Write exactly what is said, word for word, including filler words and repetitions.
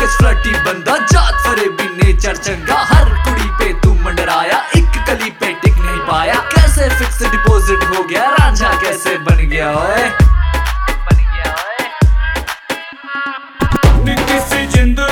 तेज फ्लटी बंदा, जात फरेबी नेचर चंगा, हर कुड़ी पे तू मंडराया, एक कली पे टिक नहीं पाया। कैसे फिक्स डिपॉजिट हो गया, रांझा कैसे बन गया ओए, बन गया ओए। निक्की सी जिंद